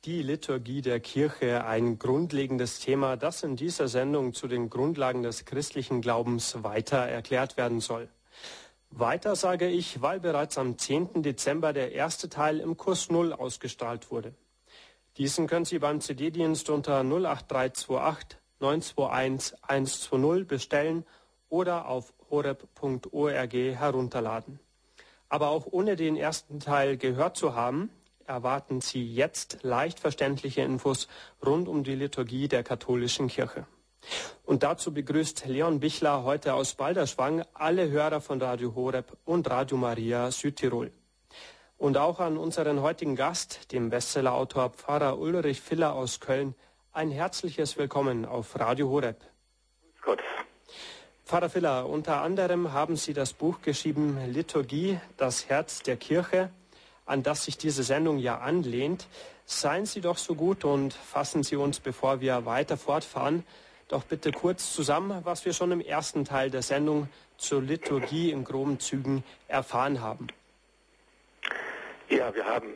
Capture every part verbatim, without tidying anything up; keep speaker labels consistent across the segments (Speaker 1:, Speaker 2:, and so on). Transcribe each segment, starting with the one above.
Speaker 1: Die Liturgie der Kirche, ein grundlegendes Thema, das in dieser Sendung zu den Grundlagen des christlichen Glaubens weiter erklärt werden soll. Weiter sage ich, weil bereits am zehnten Dezember der erste Teil im Kurs Null ausgestrahlt wurde. Diesen können Sie beim C D-Dienst unter null acht drei zwei acht neun zwei eins eins zwei null bestellen oder auf horeb punkt org herunterladen. Aber auch ohne den ersten Teil gehört zu haben, erwarten Sie jetzt leicht verständliche Infos rund um die Liturgie der katholischen Kirche. Und dazu begrüßt Leon Bichler heute aus Balderschwang alle Hörer von Radio Horeb und Radio Maria Südtirol. Und auch an unseren heutigen Gast, dem Bestsellerautor Pfarrer Ulrich Filler aus Köln, ein herzliches Willkommen auf Radio Horeb.
Speaker 2: Grüß Gott.
Speaker 1: Pfarrer Filler, unter anderem haben Sie das Buch geschrieben Liturgie, das Herz der Kirche, an das sich diese Sendung ja anlehnt. Seien Sie doch so gut und fassen Sie uns, bevor wir weiter fortfahren, doch bitte kurz zusammen, was wir schon im ersten Teil der Sendung zur Liturgie in groben Zügen erfahren haben.
Speaker 2: Ja, wir haben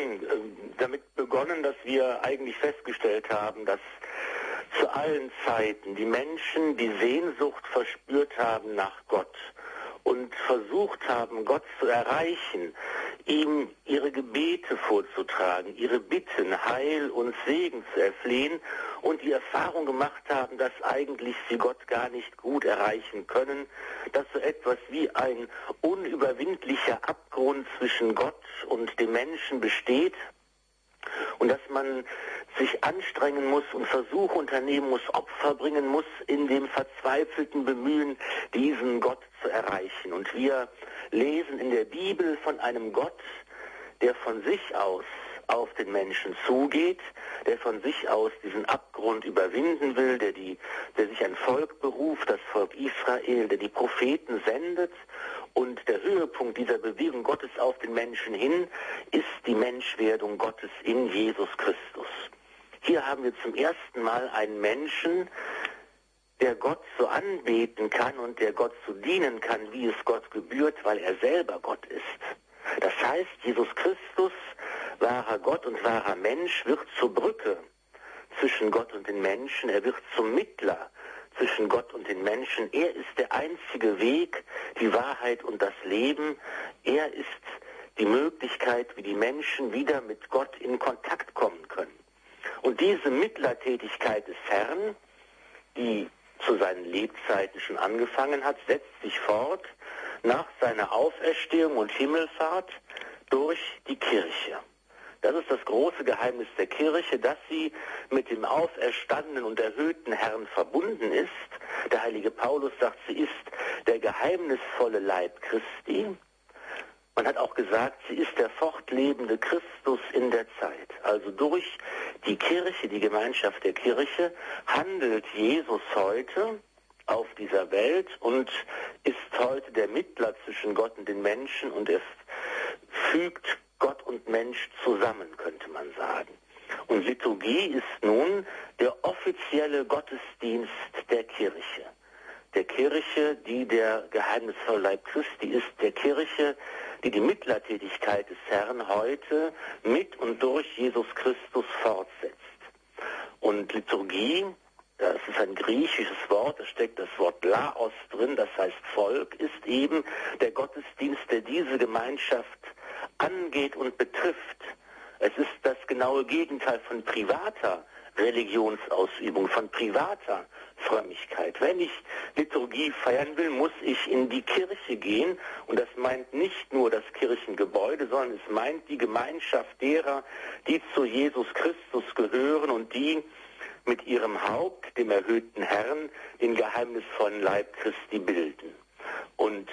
Speaker 2: damit begonnen, dass wir eigentlich festgestellt haben, dass zu allen Zeiten die Menschen die Sehnsucht verspürt haben nach Gott und versucht haben, Gott zu erreichen, ihm ihre Gebete vorzutragen, ihre Bitten, Heil und Segen zu erflehen und die Erfahrung gemacht haben, dass eigentlich sie Gott gar nicht gut erreichen können, dass so etwas wie ein unüberwindlicher Abgrund zwischen Gott und dem Menschen besteht und dass man sich anstrengen muss und Versuche unternehmen muss, Opfer bringen muss in dem verzweifelten Bemühen, diesen Gott zu erreichen. Und wir lesen in der Bibel von einem Gott, der von sich aus auf den Menschen zugeht, der von sich aus diesen Abgrund überwinden will, der, die, der sich ein Volk beruft, das Volk Israel, der die Propheten sendet. Und der Höhepunkt dieser Bewegung Gottes auf den Menschen hin ist die Menschwerdung Gottes in Jesus Christus. Hier haben wir zum ersten Mal einen Menschen, der Gott so anbeten kann und der Gott so dienen kann, wie es Gott gebührt, weil er selber Gott ist. Das heißt, Jesus Christus, wahrer Gott und wahrer Mensch, wird zur Brücke zwischen Gott und den Menschen. Er wird zum Mittler zwischen Gott und den Menschen. Er ist der einzige Weg, die Wahrheit und das Leben. Er ist die Möglichkeit, wie die Menschen wieder mit Gott in Kontakt kommen können. Und diese Mittlertätigkeit des Herrn, die zu seinen Lebzeiten schon angefangen hat, setzt sich fort nach seiner Auferstehung und Himmelfahrt durch die Kirche. Das ist das große Geheimnis der Kirche, dass sie mit dem auferstandenen und erhöhten Herrn verbunden ist. Der heilige Paulus sagt, sie ist der geheimnisvolle Leib Christi. Man hat auch gesagt, sie ist der fortlebende Christus in der Zeit. Also durch die Kirche, die Gemeinschaft der Kirche, handelt Jesus heute auf dieser Welt und ist heute der Mittler zwischen Gott und den Menschen und es fügt Gott und Mensch zusammen, könnte man sagen. Und Liturgie ist nun der offizielle Gottesdienst der Kirche. Der Kirche, die der geheimnisvolle Leib Christi ist, der Kirche, die die Mittlertätigkeit des Herrn heute mit und durch Jesus Christus fortsetzt. Und Liturgie, das ist ein griechisches Wort, da steckt das Wort Laos drin, das heißt Volk, ist eben der Gottesdienst, der diese Gemeinschaft angeht und betrifft. Es ist das genaue Gegenteil von privater Religionsausübung, von privater Frömmigkeit. Wenn ich Liturgie feiern will, muss ich in die Kirche gehen und das meint nicht nur das Kirchengebäude, sondern es meint die Gemeinschaft derer, die zu Jesus Christus gehören und die mit ihrem Haupt, dem erhöhten Herrn, den geheimnisvollen Leib Christi bilden. Und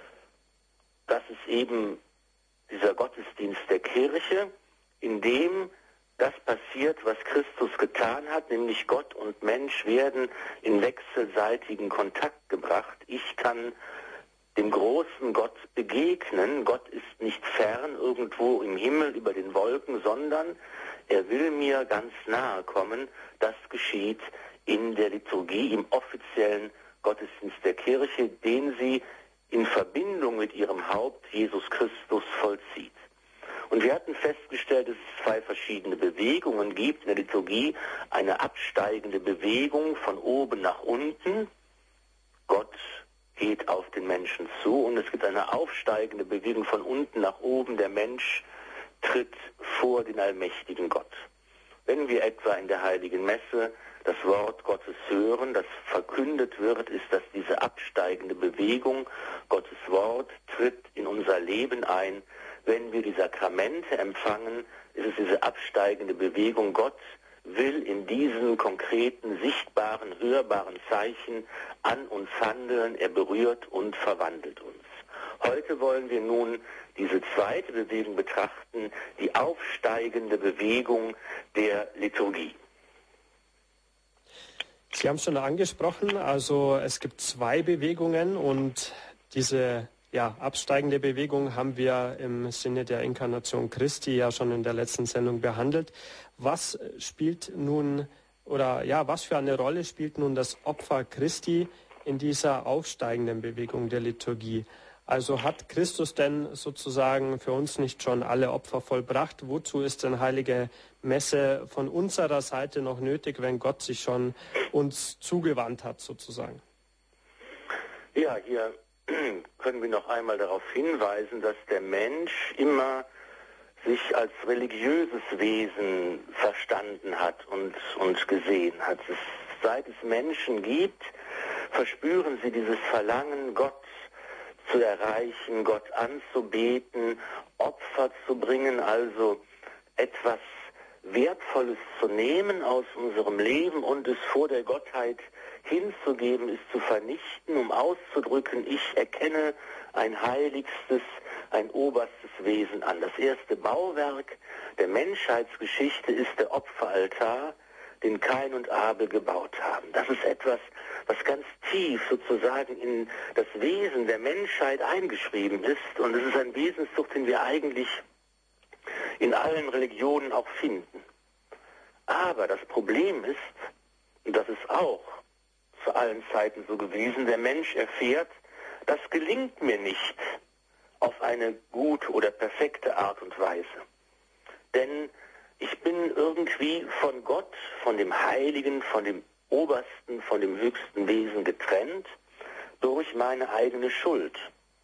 Speaker 2: das ist eben dieser Gottesdienst der Kirche, in dem das passiert, was Christus getan hat, nämlich Gott und Mensch werden in wechselseitigen Kontakt gebracht. Ich kann dem großen Gott begegnen. Gott ist nicht fern irgendwo im Himmel über den Wolken, sondern er will mir ganz nahe kommen. Das geschieht in der Liturgie, im offiziellen Gottesdienst der Kirche, den sie in Verbindung mit ihrem Haupt Jesus Christus vollzieht. Und wir hatten festgestellt, dass es zwei verschiedene Bewegungen gibt in der Liturgie. Eine absteigende Bewegung von oben nach unten. Gott geht auf den Menschen zu. Und es gibt eine aufsteigende Bewegung von unten nach oben. Der Mensch tritt vor den allmächtigen Gott. Wenn wir etwa in der Heiligen Messe das Wort Gottes hören, das verkündet wird, ist das diese absteigende Bewegung. Gottes Wort tritt in unser Leben ein. Wenn wir die Sakramente empfangen, ist es diese absteigende Bewegung. Gott will in diesen konkreten, sichtbaren, hörbaren Zeichen an uns handeln. Er berührt und verwandelt uns. Heute wollen wir nun diese zweite Bewegung betrachten, die aufsteigende Bewegung der Liturgie.
Speaker 1: Sie haben es schon angesprochen, also es gibt zwei Bewegungen und diese ja, absteigende Bewegung haben wir im Sinne der Inkarnation Christi ja schon in der letzten Sendung behandelt. Was spielt nun oder ja, was für eine Rolle spielt nun das Opfer Christi in dieser aufsteigenden Bewegung der Liturgie? Also hat Christus denn sozusagen für uns nicht schon alle Opfer vollbracht? Wozu ist denn heilige Messe von unserer Seite noch nötig, wenn Gott sich schon uns zugewandt hat sozusagen?
Speaker 2: Ja, hier können wir noch einmal darauf hinweisen, dass der Mensch immer sich als religiöses Wesen verstanden hat und, und gesehen hat. Es, seit es Menschen gibt, verspüren sie dieses Verlangen, Gott zu erreichen, Gott anzubeten, Opfer zu bringen, also etwas Wertvolles zu nehmen aus unserem Leben und es vor der Gottheit hinzugeben, es zu vernichten, um auszudrücken, ich erkenne ein heiligstes, ein oberstes Wesen an. Das erste Bauwerk der Menschheitsgeschichte ist der Opferaltar, den Kain und Abel gebaut haben. Das ist etwas, was ganz tief sozusagen in das Wesen der Menschheit eingeschrieben ist. Und es ist ein Wesenszug, den wir eigentlich in allen Religionen auch finden. Aber das Problem ist, und das ist auch zu allen Zeiten so gewesen, der Mensch erfährt, das gelingt mir nicht auf eine gute oder perfekte Art und Weise. Denn ich bin irgendwie von Gott, von dem Heiligen, von dem Obersten, von dem höchsten Wesen getrennt durch meine eigene Schuld.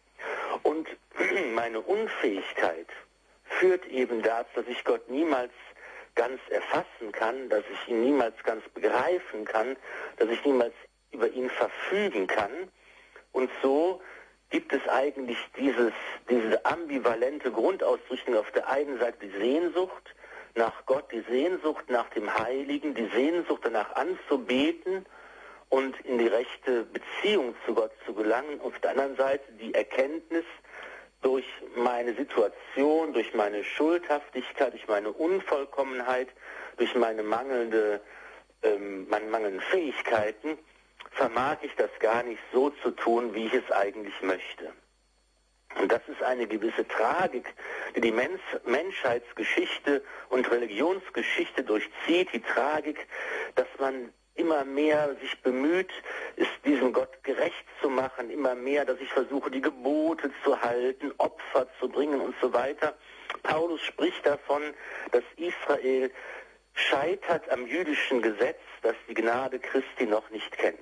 Speaker 2: Und meine Unfähigkeit führt eben dazu, dass ich Gott niemals ganz erfassen kann, dass ich ihn niemals ganz begreifen kann, dass ich niemals über ihn verfügen kann. Und so gibt es eigentlich dieses, diese ambivalente Grundausrichtung auf der einen Seite die Sehnsucht nach Gott, die Sehnsucht nach dem Heiligen, die Sehnsucht danach anzubeten und in die rechte Beziehung zu Gott zu gelangen. Auf der anderen Seite die Erkenntnis durch meine Situation, durch meine Schuldhaftigkeit, durch meine Unvollkommenheit, durch meine mangelnde, ähm, meine mangelnden Fähigkeiten, vermag ich das gar nicht so zu tun, wie ich es eigentlich möchte. Und das ist eine gewisse Tragik, die die Mensch Menschheitsgeschichte und Religionsgeschichte durchzieht. Die Tragik, dass man immer mehr sich bemüht, ist diesem Gott gerecht zu machen, immer mehr, dass ich versuche, die Gebote zu halten, Opfer zu bringen und so weiter. Paulus spricht davon, dass Israel scheitert am jüdischen Gesetz, das die Gnade Christi noch nicht kennt.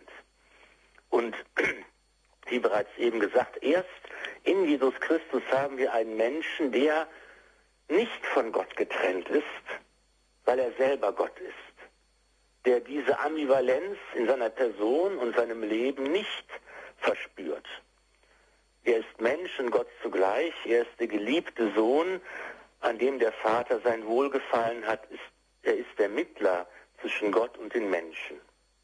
Speaker 2: Und wie bereits eben gesagt, erst in Jesus Christus haben wir einen Menschen, der nicht von Gott getrennt ist, weil er selber Gott ist, der diese Ambivalenz in seiner Person und seinem Leben nicht verspürt. Er ist Mensch und Gott zugleich, er ist der geliebte Sohn, an dem der Vater sein Wohlgefallen hat, ist, er ist der Mittler zwischen Gott und den Menschen.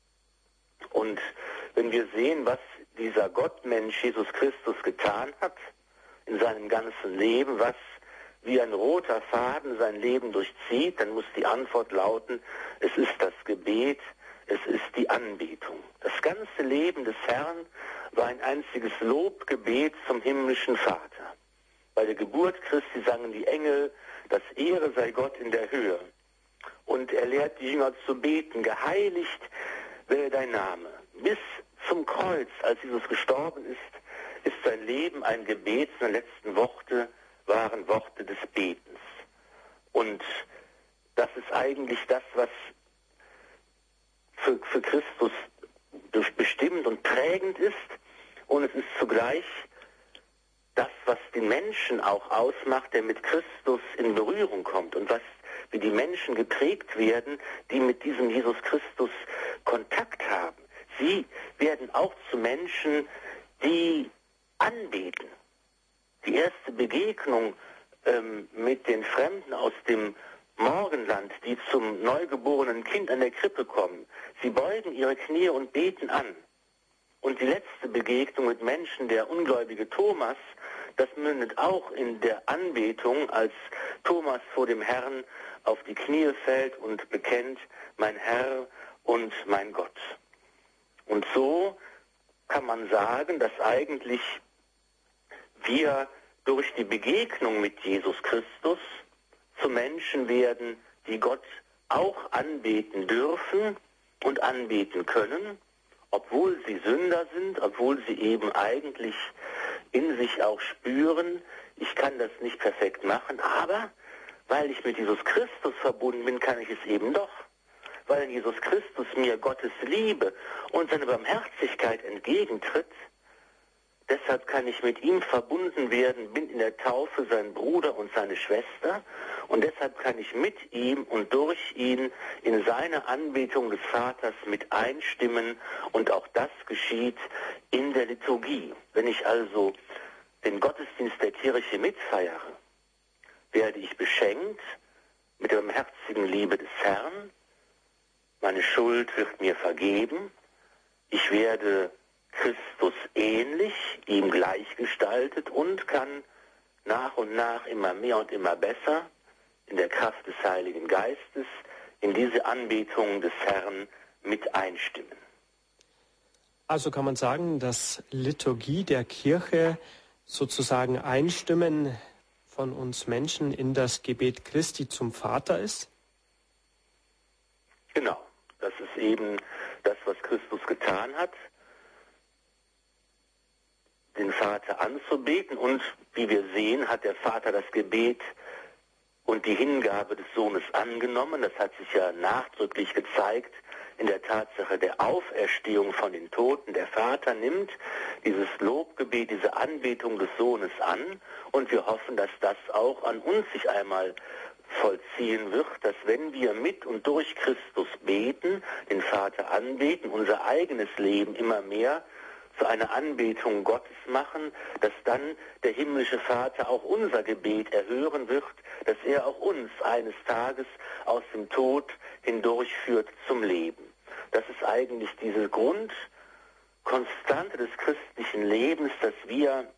Speaker 2: Und wenn wir sehen, was dieser Gottmensch Jesus Christus getan hat in seinem ganzen Leben, was wie ein roter Faden sein Leben durchzieht, dann muss die Antwort lauten, es ist das Gebet, es ist die Anbetung. Das ganze Leben des Herrn war ein einziges Lobgebet zum himmlischen Vater. Bei der Geburt Christi sangen die Engel, das Ehre sei Gott in der Höhe. Und er lehrt die Jünger zu beten, geheiligt werde dein Name. Bis zum Kreuz, als Jesus gestorben ist, ist sein Leben ein Gebet. Seine letzten Worte waren Worte des Betens. Und das ist eigentlich das, was für, für Christus bestimmt und prägend ist. Und es ist zugleich das, was den Menschen auch ausmacht, der mit Christus in Berührung kommt und was, wie die Menschen geprägt werden, die mit diesem Jesus Christus Kontakt haben. Sie werden auch zu Menschen, die anbeten. Die erste Begegnung ähm, mit den Fremden aus dem Morgenland, die zum neugeborenen Kind an der Krippe kommen. Sie beugen ihre Knie und beten an. Und die letzte Begegnung mit Menschen, der ungläubige Thomas, das mündet auch in der Anbetung, als Thomas vor dem Herrn auf die Knie fällt und bekennt, mein Herr und mein Gott. Und so kann man sagen, dass eigentlich wir durch die Begegnung mit Jesus Christus zu Menschen werden, die Gott auch anbeten dürfen und anbeten können, obwohl sie Sünder sind, obwohl sie eben eigentlich in sich auch spüren, ich kann das nicht perfekt machen, aber weil ich mit Jesus Christus verbunden bin, kann ich es eben doch. Weil Jesus Christus mir Gottes Liebe und seine Barmherzigkeit entgegentritt, deshalb kann ich mit ihm verbunden werden, bin in der Taufe sein Bruder und seine Schwester und deshalb kann ich mit ihm und durch ihn in seine Anbetung des Vaters mit einstimmen und auch das geschieht in der Liturgie. Wenn ich also den Gottesdienst der Kirche mitfeiere, werde ich beschenkt mit der barmherzigen Liebe des Herrn, meine Schuld wird mir vergeben, ich werde Christus ähnlich, ihm gleichgestaltet und kann nach und nach immer mehr und immer besser in der Kraft des Heiligen Geistes in diese Anbetung des Herrn mit einstimmen.
Speaker 1: Also kann man sagen, dass Liturgie der Kirche sozusagen Einstimmen von uns Menschen in das Gebet Christi zum Vater ist?
Speaker 2: Genau, das ist eben das, was Christus getan hat, den Vater anzubeten. Und wie wir sehen, hat der Vater das Gebet und die Hingabe des Sohnes angenommen. Das hat sich ja nachdrücklich gezeigt in der Tatsache der Auferstehung von den Toten. Der Vater nimmt dieses Lobgebet, diese Anbetung des Sohnes an und wir hoffen, dass das auch an uns sich einmal vollziehen wird, dass wenn wir mit und durch Christus beten, den Vater anbeten, unser eigenes Leben immer mehr zu einer Anbetung Gottes machen, dass dann der himmlische Vater auch unser Gebet erhören wird, dass er auch uns eines Tages aus dem Tod hindurchführt zum Leben. Das ist eigentlich diese Grundkonstante des christlichen Lebens, dass wir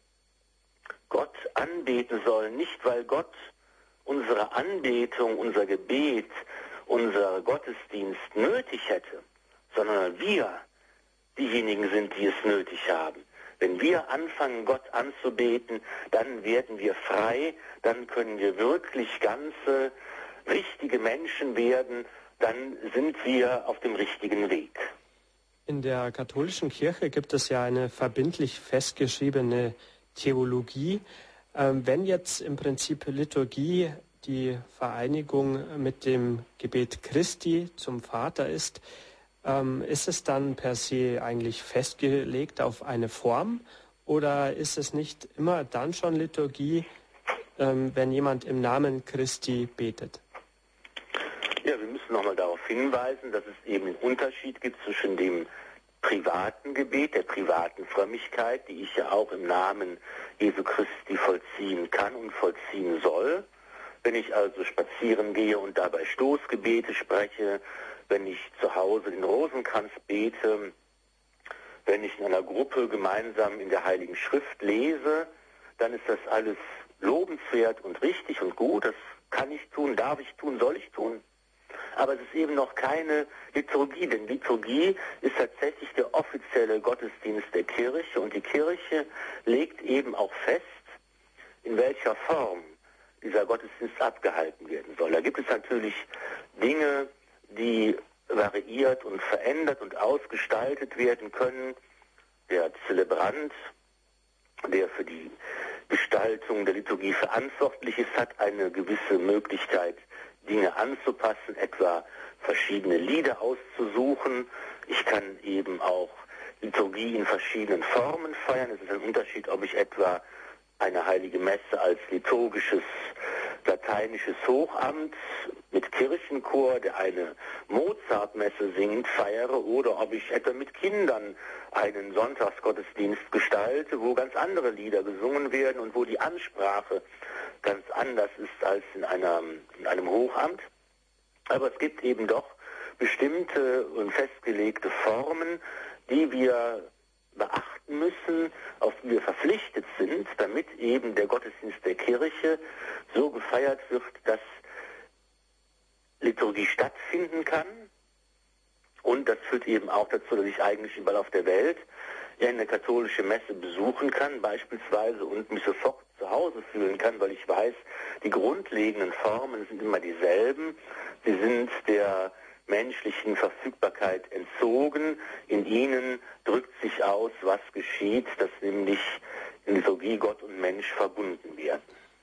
Speaker 2: Gott anbeten sollen, nicht weil Gott unsere Anbetung, unser Gebet, unser Gottesdienst nötig hätte, sondern weil wir diejenigen sind, die es nötig haben. Wenn wir anfangen, Gott anzubeten, dann werden wir frei, dann können wir wirklich ganze, richtige Menschen werden, dann sind wir auf dem richtigen Weg.
Speaker 1: In der katholischen Kirche gibt es ja eine verbindlich festgeschriebene Theologie. Ähm, wenn jetzt im Prinzip Liturgie die Vereinigung mit dem Gebet Christi zum Vater ist, ähm, ist es dann per se eigentlich festgelegt auf eine Form oder ist es nicht immer dann schon Liturgie, ähm, wenn jemand im Namen Christi betet?
Speaker 2: Ja, wir müssen nochmal darauf hinweisen, dass es eben einen Unterschied gibt zwischen dem privaten Gebet, der privaten Frömmigkeit, die ich ja auch im Namen Jesu Christi vollziehen kann und vollziehen soll. Wenn ich also spazieren gehe und dabei Stoßgebete spreche, wenn ich zu Hause den Rosenkranz bete, wenn ich in einer Gruppe gemeinsam in der Heiligen Schrift lese, dann ist das alles lobenswert und richtig und gut. Das kann ich tun, darf ich tun, soll ich tun. Aber es ist eben noch keine Liturgie, denn Liturgie ist tatsächlich der offizielle Gottesdienst der Kirche und die Kirche legt eben auch fest, in welcher Form dieser Gottesdienst abgehalten werden soll. Da gibt es natürlich Dinge, die variiert und verändert und ausgestaltet werden können. Der Zelebrant, der für die Gestaltung der Liturgie verantwortlich ist, hat eine gewisse Möglichkeit, Dinge anzupassen, etwa verschiedene Lieder auszusuchen. Ich kann eben auch Liturgie in verschiedenen Formen feiern. Es ist ein Unterschied, ob ich etwa eine heilige Messe als liturgisches lateinisches Hochamt mit Kirchenchor, der eine Mozartmesse singt, feiere, oder ob ich etwa mit Kindern einen Sonntagsgottesdienst gestalte, wo ganz andere Lieder gesungen werden und wo die Ansprache ganz anders ist als in, einer, in einem Hochamt. Aber es gibt eben doch bestimmte und festgelegte Formen, die wir beachten müssen, auf die wir verpflichtet sind, damit eben der Gottesdienst der Kirche so gefeiert wird, dass Liturgie stattfinden kann. Und das führt eben auch dazu, dass ich eigentlich überall auf der Welt eine katholische Messe besuchen kann, beispielsweise, und mich sofort zu Hause fühlen kann, weil ich weiß, die grundlegenden Formen sind immer dieselben. Sie sind der menschlichen Verfügbarkeit entzogen. In ihnen drückt sich aus, was geschieht, dass nämlich in Liturgie Gott und Mensch verbunden werden.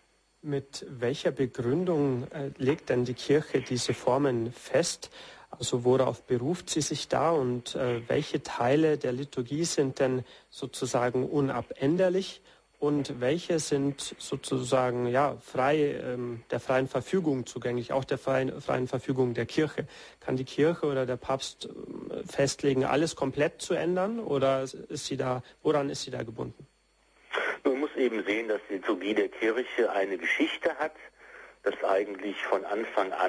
Speaker 1: Mit welcher Begründung äh, legt denn die Kirche diese Formen fest? Also worauf beruft sie sich da und äh, welche Teile der Liturgie sind denn sozusagen unabänderlich? Und welche sind sozusagen ja, frei, ähm, der freien Verfügung zugänglich, auch der freien, freien Verfügung der Kirche? Kann die Kirche oder der Papst äh, festlegen, alles komplett zu ändern, oder ist sie da, woran ist sie da gebunden?
Speaker 2: Man muss eben sehen, dass die Liturgie der Kirche eine Geschichte hat, dass eigentlich von Anfang an,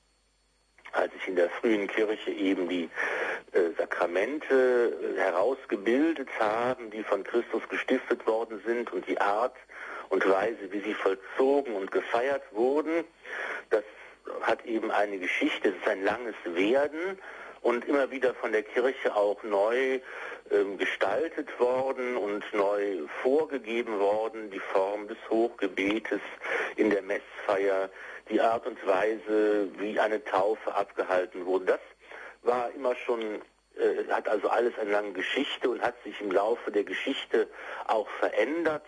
Speaker 2: als sich in der frühen Kirche eben die äh, Sakramente äh, herausgebildet haben, die von Christus gestiftet worden sind, und die Art und Weise, wie sie vollzogen und gefeiert wurden, das hat eben eine Geschichte, es ist ein langes Werden und immer wieder von der Kirche auch neu ähm, gestaltet worden und neu vorgegeben worden, die Form des Hochgebetes in der Messfeier, die Art und Weise, wie eine Taufe abgehalten wurde. Das war immer schon, äh, hat also alles eine lange Geschichte und hat sich im Laufe der Geschichte auch verändert.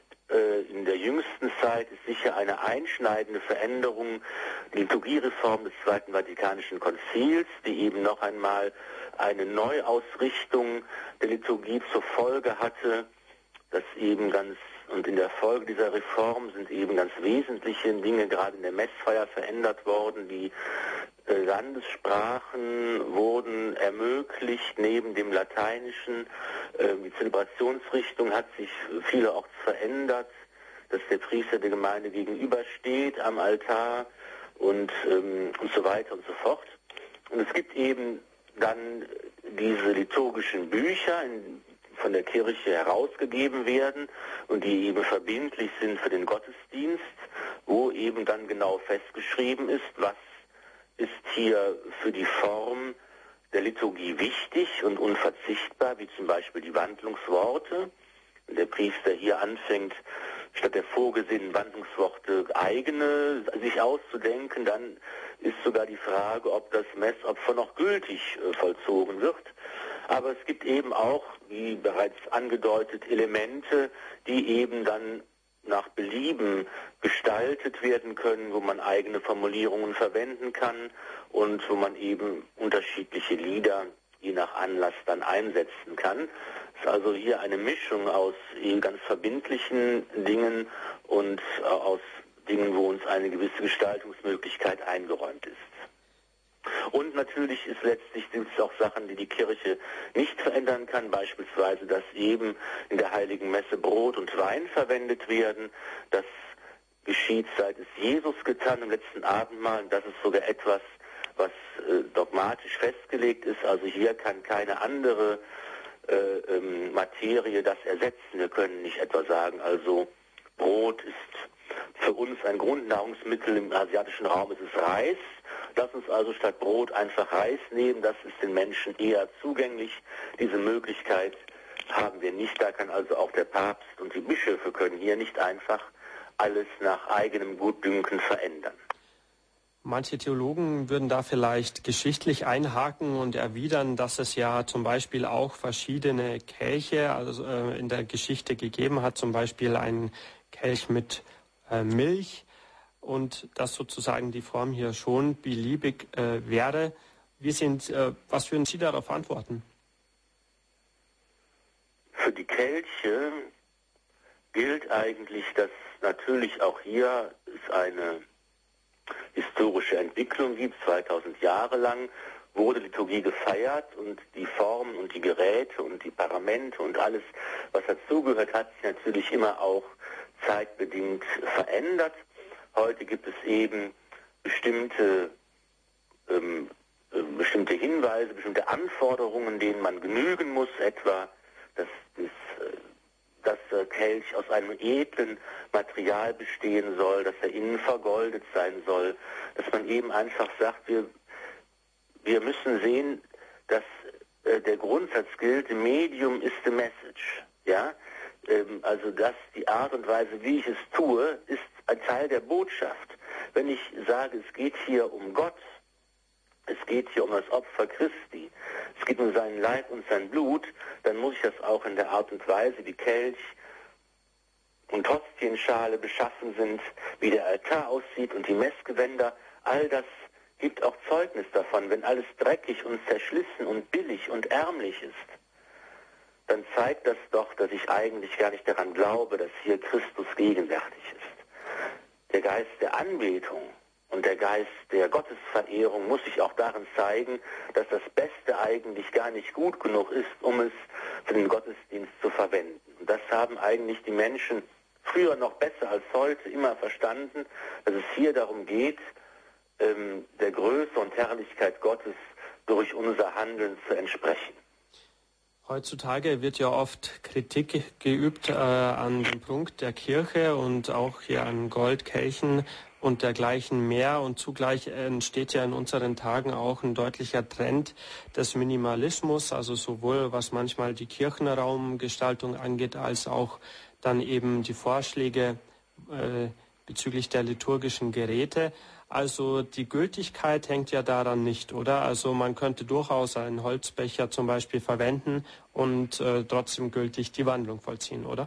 Speaker 2: Äh, in der jüngsten Zeit ist sicher eine einschneidende Veränderung die Liturgiereform des Zweiten Vatikanischen Konzils, die eben noch einmal eine Neuausrichtung der Liturgie zur Folge hatte, dass eben ganz Und in der Folge dieser Reform sind eben ganz wesentliche Dinge gerade in der Messfeier verändert worden. Die äh, Landessprachen wurden ermöglicht neben dem Lateinischen. Äh, die Zelebrationsrichtung hat sich vielerorts verändert, dass der Priester der Gemeinde gegenübersteht am Altar und, ähm, und so weiter und so fort. Und es gibt eben dann diese liturgischen Bücher, in von der Kirche herausgegeben werden und die eben verbindlich sind für den Gottesdienst, wo eben dann genau festgeschrieben ist, was ist hier für die Form der Liturgie wichtig und unverzichtbar, wie zum Beispiel die Wandlungsworte. Wenn der Priester hier anfängt, statt der vorgesehenen Wandlungsworte eigene sich auszudenken, dann ist sogar die Frage, ob das Messopfer noch gültig äh, vollzogen wird. Aber es gibt eben auch, wie bereits angedeutet, Elemente, die eben dann nach Belieben gestaltet werden können, wo man eigene Formulierungen verwenden kann und wo man eben unterschiedliche Lieder je nach Anlass dann einsetzen kann. Es ist also hier eine Mischung aus ganz verbindlichen Dingen und aus Dingen, wo uns eine gewisse Gestaltungsmöglichkeit eingeräumt ist. Und natürlich ist letztlich gibt es auch Sachen, die die Kirche nicht verändern kann, beispielsweise, dass eben in der Heiligen Messe Brot und Wein verwendet werden. Das geschieht, seit es Jesus getan im letzten Abendmahl. Und das ist sogar etwas, was äh, dogmatisch festgelegt ist. Also hier kann keine andere äh, ähm, Materie das ersetzen. Wir können nicht etwa sagen, also Brot ist für uns ein Grundnahrungsmittel, im asiatischen Raum ist es Reis. Lass uns also statt Brot einfach Reis nehmen, das ist den Menschen eher zugänglich. Diese Möglichkeit haben wir nicht, da kann also auch der Papst und die Bischöfe können hier nicht einfach alles nach eigenem Gutdünken verändern.
Speaker 1: Manche Theologen würden da vielleicht geschichtlich einhaken und erwidern, dass es ja zum Beispiel auch verschiedene Kelche also, äh, in der Geschichte gegeben hat, zum Beispiel einen Kelch mit äh, Milch, und dass sozusagen die Form hier schon beliebig äh, wäre. Wie sind, äh, was würden Sie darauf antworten?
Speaker 2: Für die Kelche gilt eigentlich, dass natürlich auch hier es eine historische Entwicklung gibt. zweitausend Jahre lang wurde Liturgie gefeiert und die Formen und die Geräte und die Paramente und alles, was dazugehört, hat sich natürlich immer auch zeitbedingt verändert. Heute gibt es eben bestimmte, ähm, äh, bestimmte Hinweise, bestimmte Anforderungen, denen man genügen muss, etwa, dass das, äh, dass der Kelch aus einem edlen Material bestehen soll, dass er innen vergoldet sein soll, dass man eben einfach sagt, wir, wir müssen sehen, dass äh, der Grundsatz gilt, the medium is the message. Ja? Ähm, also dass die Art und Weise, wie ich es tue, ist ein Teil der Botschaft. Wenn ich sage, es geht hier um Gott, es geht hier um das Opfer Christi, es geht um seinen Leib und sein Blut, dann muss ich das auch in der Art und Weise, wie Kelch und Hostienschale beschaffen sind, wie der Altar aussieht und die Messgewänder, all das gibt auch Zeugnis davon. Wenn alles dreckig und zerschlissen und billig und ärmlich ist, dann zeigt das doch, dass ich eigentlich gar nicht daran glaube, dass hier Christus gegenwärtig ist. Der Geist der Anbetung und der Geist der Gottesverehrung muss sich auch darin zeigen, dass das Beste eigentlich gar nicht gut genug ist, um es für den Gottesdienst zu verwenden. Und das haben eigentlich die Menschen früher noch besser als heute immer verstanden, dass es hier darum geht, ähm, der Größe und Herrlichkeit Gottes durch unser Handeln zu entsprechen.
Speaker 1: Heutzutage wird ja oft Kritik geübt äh, an dem Prunk der Kirche und auch hier an Goldkelchen und dergleichen mehr. Und zugleich entsteht ja in unseren Tagen auch ein deutlicher Trend des Minimalismus, also sowohl was manchmal die Kirchenraumgestaltung angeht, als auch dann eben die Vorschläge äh, bezüglich der liturgischen Geräte. Also die Gültigkeit hängt ja daran nicht, oder? Also man könnte durchaus einen Holzbecher zum Beispiel verwenden und äh, trotzdem gültig die Wandlung vollziehen, oder?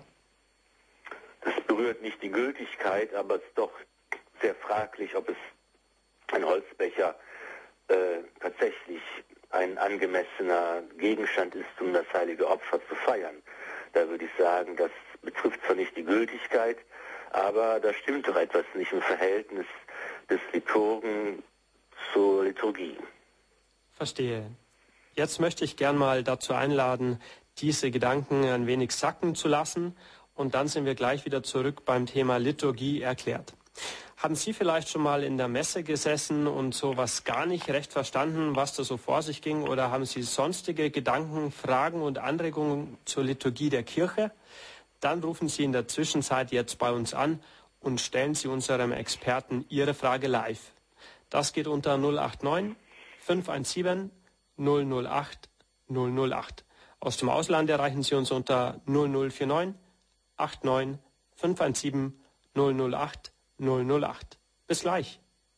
Speaker 2: Das berührt nicht die Gültigkeit, aber es ist doch sehr fraglich, ob es ein Holzbecher äh, tatsächlich ein angemessener Gegenstand ist, um das heilige Opfer zu feiern. Da würde ich sagen, das betrifft zwar nicht die Gültigkeit, aber da stimmt doch etwas nicht im Verhältnis des Liturgen zur Liturgie.
Speaker 1: Verstehe. Jetzt möchte ich gern mal dazu einladen, diese Gedanken ein wenig sacken zu lassen, und dann sind wir gleich wieder zurück beim Thema Liturgie erklärt. Haben Sie vielleicht schon mal in der Messe gesessen und sowas gar nicht recht verstanden, was da so vor sich ging, oder haben Sie sonstige Gedanken, Fragen und Anregungen zur Liturgie der Kirche? Dann rufen Sie in der Zwischenzeit jetzt bei uns an und stellen Sie unserem Experten Ihre Frage live. Das geht unter null acht neun fünf eins sieben null null acht null null acht. Aus dem Ausland erreichen Sie uns unter null null vier neun acht neun fünf eins sieben null null acht null null acht. Bis gleich.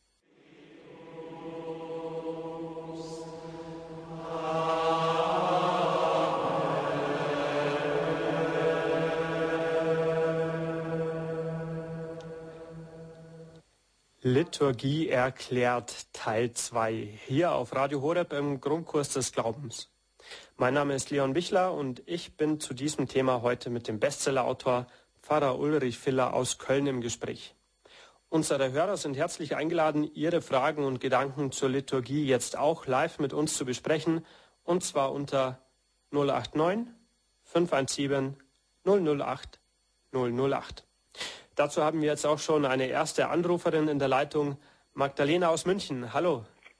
Speaker 1: Liturgie erklärt Teil zwei, hier auf Radio Horeb im Grundkurs des Glaubens. Mein Name ist Leon Wichler und ich bin zu diesem Thema heute mit dem Bestsellerautor Pfarrer Ulrich Filler aus Köln im Gespräch. Unsere Hörer sind herzlich eingeladen, ihre Fragen und Gedanken zur Liturgie jetzt auch live mit uns zu besprechen, und zwar unter null acht neun fünf eins sieben null null acht null null acht. Dazu haben wir jetzt auch schon eine erste Anruferin in der Leitung, Magdalena aus München. Hallo.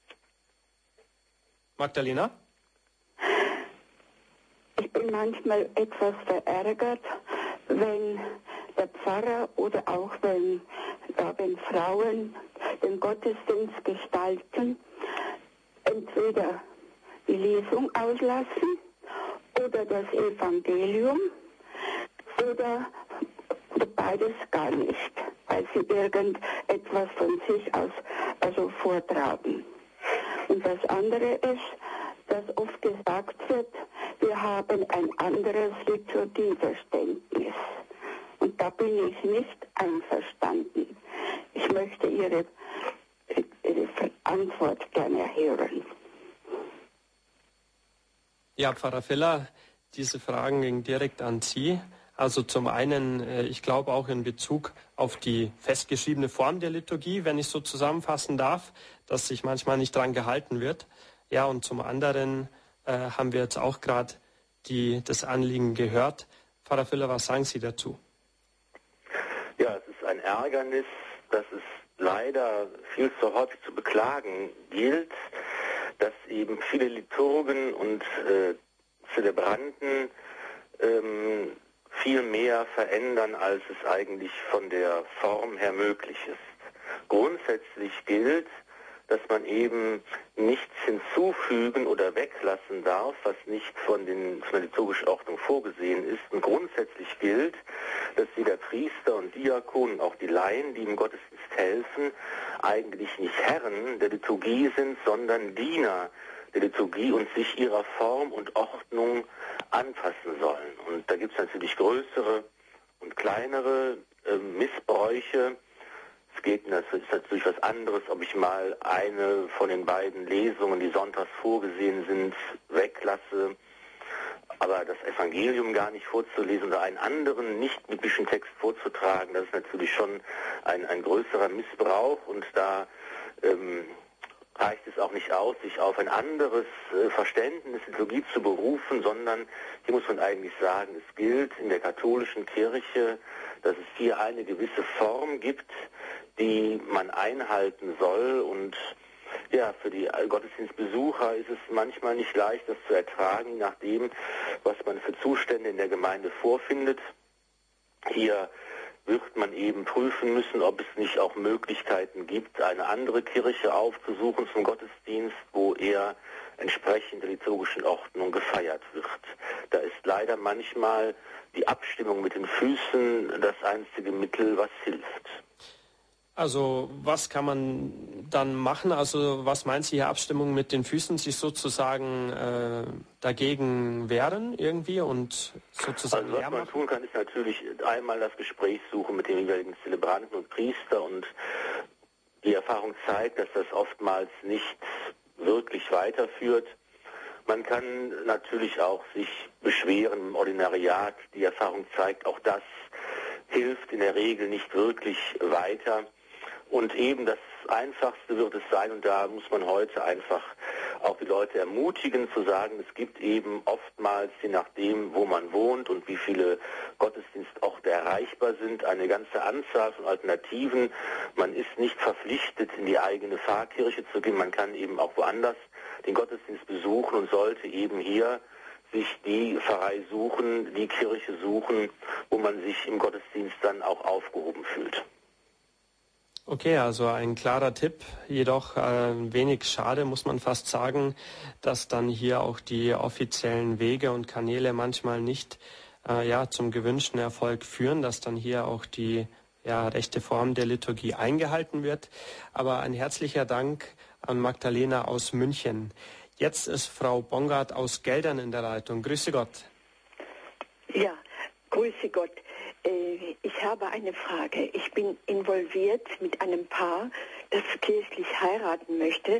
Speaker 1: Magdalena?
Speaker 3: Ich bin manchmal etwas verärgert, wenn der Pfarrer oder auch wenn, äh, wenn Frauen den Gottesdienst gestalten, entweder die Lesung auslassen oder das Evangelium oder beides gar nicht, weil sie irgendetwas von sich aus also vortragen. Und das andere ist, dass oft gesagt wird, wir haben ein anderes Liturgieverständnis. Und da bin ich nicht einverstanden. Ich möchte Ihre, Ihre Antwort gerne hören.
Speaker 1: Ja, Pfarrer Filler, diese Fragen gingen direkt an Sie. Also zum einen, ich glaube auch in Bezug auf die festgeschriebene Form der Liturgie, wenn ich so zusammenfassen darf, dass sich manchmal nicht dran gehalten wird. Ja, und zum anderen äh, haben wir jetzt auch gerade die das Anliegen gehört. Pfarrer Filler, was sagen Sie dazu?
Speaker 2: Ja, es ist ein Ärgernis, dass es leider viel zu häufig zu beklagen gilt, dass eben viele Liturgen und äh, Zelebranten ähm, viel mehr verändern, als es eigentlich von der Form her möglich ist. Grundsätzlich gilt, dass man eben nichts hinzufügen oder weglassen darf, was nicht von, den, von der liturgischen Ordnung vorgesehen ist. Und grundsätzlich gilt, dass jeder Priester und Diakon, auch die Laien, die im Gottesdienst helfen, eigentlich nicht Herren der Liturgie sind, sondern Diener der Liturgie und sich ihrer Form und Ordnung anpassen sollen. Und da gibt es natürlich größere und kleinere äh, Missbräuche. Es geht, das ist natürlich was anderes, ob ich mal eine von den beiden Lesungen, die sonntags vorgesehen sind, weglasse, aber das Evangelium gar nicht vorzulesen oder einen anderen nicht-biblischen Text vorzutragen, das ist natürlich schon ein, ein größerer Missbrauch, und da ähm, reicht es auch nicht aus, sich auf ein anderes äh, Verständnis der Liturgie zu berufen, sondern hier muss man eigentlich sagen, es gilt in der katholischen Kirche, dass es hier eine gewisse Form gibt, die man einhalten soll, und ja, für die Gottesdienstbesucher ist es manchmal nicht leicht, das zu ertragen, je nachdem, was man für Zustände in der Gemeinde vorfindet. Hier wird man eben prüfen müssen, ob es nicht auch Möglichkeiten gibt, eine andere Kirche aufzusuchen zum Gottesdienst, wo er entsprechend der liturgischen Ordnung gefeiert wird. Da ist leider manchmal die Abstimmung mit den Füßen das einzige Mittel, was hilft.
Speaker 1: Also was kann man dann machen? Also was meint Sie hier, Abstimmung mit den Füßen, sich sozusagen äh, dagegen wehren irgendwie und sozusagen
Speaker 2: Also was man tun kann, ist natürlich einmal das Gespräch suchen mit den jeweiligen Zelebranten und Priester, und die Erfahrung zeigt, dass das oftmals nicht wirklich weiterführt. Man kann natürlich auch sich beschweren im Ordinariat. Die Erfahrung zeigt, auch das hilft in der Regel nicht wirklich weiter. Und eben das Einfachste wird es sein, und da muss man heute einfach auch die Leute ermutigen, zu sagen, es gibt eben oftmals, je nachdem, wo man wohnt und wie viele Gottesdienstorte erreichbar sind, eine ganze Anzahl von Alternativen. Man ist nicht verpflichtet, in die eigene Pfarrkirche zu gehen. Man kann eben auch woanders den Gottesdienst besuchen und sollte eben hier sich die Pfarrei suchen, die Kirche suchen, wo man sich im Gottesdienst dann auch aufgehoben fühlt.
Speaker 1: Okay, also ein klarer Tipp, jedoch ein wenig schade, muss man fast sagen, dass dann hier auch die offiziellen Wege und Kanäle manchmal nicht äh, ja, zum gewünschten Erfolg führen, dass dann hier auch die ja, rechte Form der Liturgie eingehalten wird. Aber ein herzlicher Dank an Magdalena aus München. Jetzt ist Frau Bongard aus Geldern in der Leitung. Grüße Gott.
Speaker 3: Ja, grüße Gott. Ich habe eine Frage. Ich bin involviert mit einem Paar, das kirchlich heiraten möchte,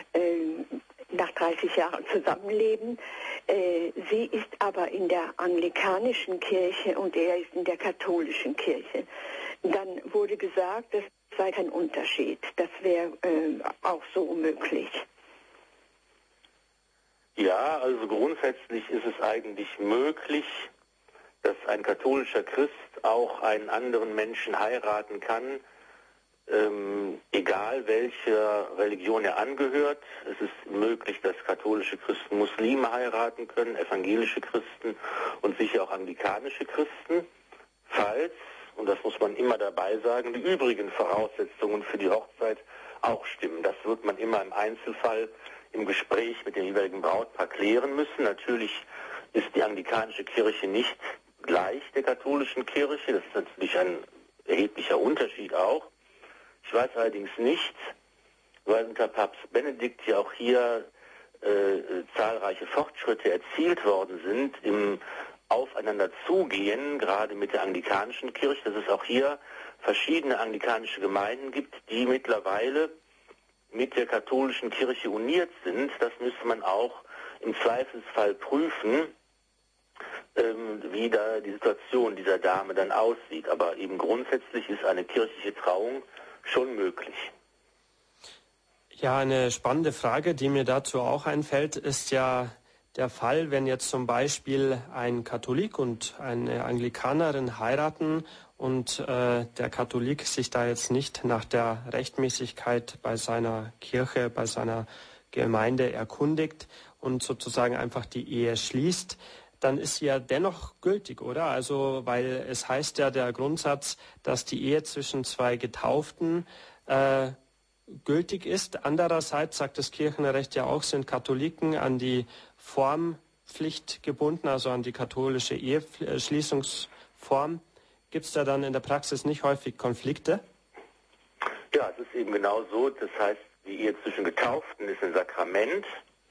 Speaker 3: nach dreißig Jahren Zusammenleben. Sie ist aber in der anglikanischen Kirche und er ist in der katholischen Kirche. Dann wurde gesagt, das sei kein Unterschied. Das wäre auch so möglich.
Speaker 2: Ja, also grundsätzlich ist es eigentlich möglich, dass ein katholischer Christ auch einen anderen Menschen heiraten kann, ähm, egal welcher Religion er angehört. Es ist möglich, dass katholische Christen Muslime heiraten können, evangelische Christen und sicher auch anglikanische Christen, falls, und das muss man immer dabei sagen, die übrigen Voraussetzungen für die Hochzeit auch stimmen. Das wird man immer im Einzelfall im Gespräch mit dem jeweiligen Brautpaar klären müssen. Natürlich ist die anglikanische Kirche nicht gleich der katholischen Kirche. Das ist natürlich ein erheblicher Unterschied auch. Ich weiß allerdings nicht, weil unter Papst Benedikt ja auch hier äh, zahlreiche Fortschritte erzielt worden sind im Aufeinander zugehen, gerade mit der anglikanischen Kirche, dass es auch hier verschiedene anglikanische Gemeinden gibt, die mittlerweile mit der katholischen Kirche uniert sind. Das müsste man auch im Zweifelsfall prüfen, ähm, wie da die Situation dieser Dame dann aussieht. Aber eben grundsätzlich ist eine kirchliche Trauung schon möglich.
Speaker 1: Ja, eine spannende Frage, die mir dazu auch einfällt, ist ja der Fall, wenn jetzt zum Beispiel ein Katholik und eine Anglikanerin heiraten und äh, der Katholik sich da jetzt nicht nach der Rechtmäßigkeit bei seiner Kirche, bei seiner Gemeinde erkundigt und sozusagen einfach die Ehe schließt, dann ist sie ja dennoch gültig, oder? Also, weil es heißt ja der Grundsatz, dass die Ehe zwischen zwei Getauften äh, gültig ist. Andererseits sagt das Kirchenrecht ja auch, sind Katholiken an die Formpflicht gebunden, also an die katholische Eheschließungsform. Gibt es da dann in der Praxis nicht häufig Konflikte?
Speaker 2: Ja, es ist eben genau so. Das heißt, die Ehe zwischen Getauften ist ein Sakrament,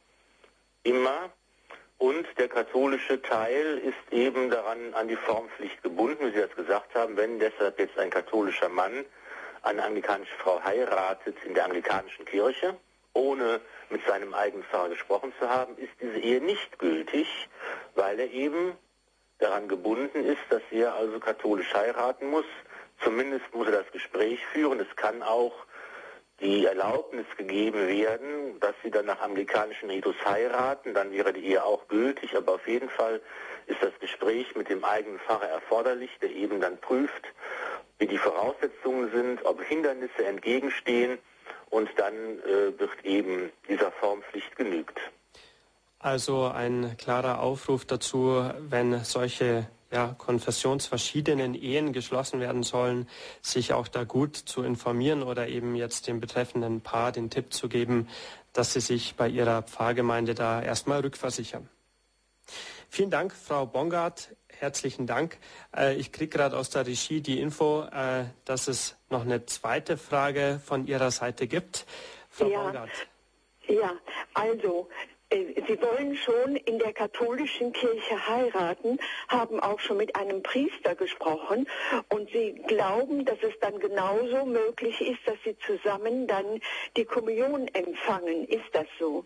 Speaker 2: immer. Und der katholische Teil ist eben daran an die Formpflicht gebunden, wie Sie das gesagt haben. Wenn deshalb jetzt ein katholischer Mann eine anglikanische Frau heiratet in der anglikanischen Kirche, ohne mit seinem eigenen Pfarrer gesprochen zu haben, ist diese Ehe nicht gültig, weil er eben daran gebunden ist, dass er also katholisch heiraten muss. Zumindest muss er das Gespräch führen. Es kann auch die Erlaubnis gegeben werden, dass sie dann nach anglikanischen Ritus heiraten, dann wäre die Ehe auch gültig, aber auf jeden Fall ist das Gespräch mit dem eigenen Pfarrer erforderlich, der eben dann prüft, wie die Voraussetzungen sind, ob Hindernisse entgegenstehen, und dann äh, wird eben dieser Formpflicht genügt.
Speaker 1: Also ein klarer Aufruf dazu, wenn solche ja, konfessionsverschiedenen Ehen geschlossen werden sollen, sich auch da gut zu informieren oder eben jetzt dem betreffenden Paar den Tipp zu geben, dass sie sich bei ihrer Pfarrgemeinde da erstmal rückversichern. Vielen Dank, Frau Bongard. Herzlichen Dank. Äh, ich kriege gerade aus der Regie die Info, äh, dass es noch eine zweite Frage von Ihrer Seite gibt. Frau
Speaker 3: ja,
Speaker 1: Bongard.
Speaker 3: Ja, also Sie wollen schon in der katholischen Kirche heiraten, haben auch schon mit einem Priester gesprochen und Sie glauben, dass es dann genauso möglich ist, dass Sie zusammen dann die Kommunion empfangen. Ist das so?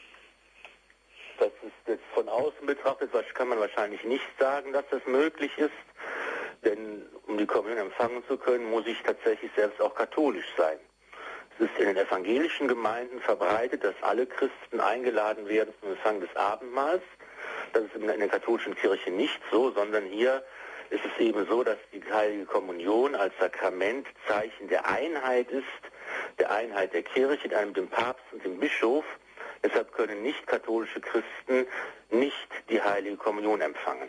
Speaker 2: Das ist jetzt von außen betrachtet, kann man wahrscheinlich nicht sagen, dass das möglich ist, denn um die Kommunion empfangen zu können, muss ich tatsächlich selbst auch katholisch sein. Es ist in den evangelischen Gemeinden verbreitet, dass alle Christen eingeladen werden zum Empfang des Abendmahls. Das ist in der katholischen Kirche nicht so, sondern hier ist es eben so, dass die Heilige Kommunion als Sakrament Zeichen der Einheit ist, der Einheit der Kirche, mit dem Papst und dem Bischof. Deshalb können nicht katholische Christen nicht die Heilige Kommunion empfangen.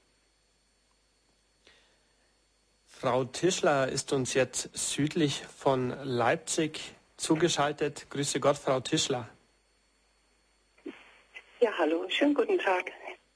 Speaker 1: Frau Tischler ist uns jetzt südlich von Leipzig zugeschaltet. Grüße Gott, Frau Tischler.
Speaker 4: Ja, hallo, schönen guten Tag.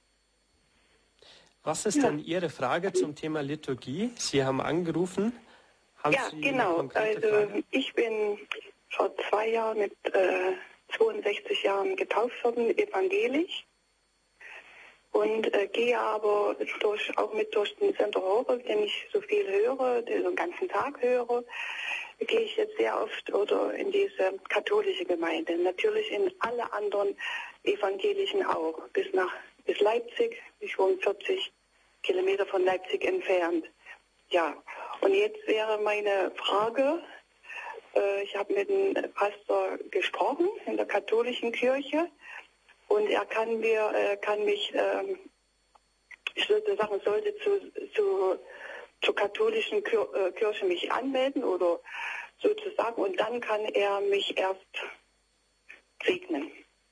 Speaker 1: Was ist ja. denn Ihre Frage zum Thema Liturgie? Sie haben angerufen. Haben
Speaker 4: ja,
Speaker 1: Sie
Speaker 4: genau. Also Frage? Ich bin vor zwei Jahren mit äh, zweiundsechzig Jahren getauft worden, evangelisch. Und äh, gehe aber durch, auch mit durch den Sender Horeb, den ich so viel höre, den den ganzen Tag höre, gehe ich jetzt sehr oft oder in diese katholische Gemeinde. Natürlich in alle anderen evangelischen auch, bis nach bis Leipzig. Ich wohne vierzig Kilometer von Leipzig entfernt. Ja, und jetzt wäre meine Frage, äh, ich habe mit dem Pastor gesprochen in der katholischen Kirche. Und er kann mir, äh, kann mich, ähm, ich würde sagen, sollte zu, zu, zur katholischen Kir äh, Kirche mich anmelden oder sozusagen, und dann kann er mich erst segnen.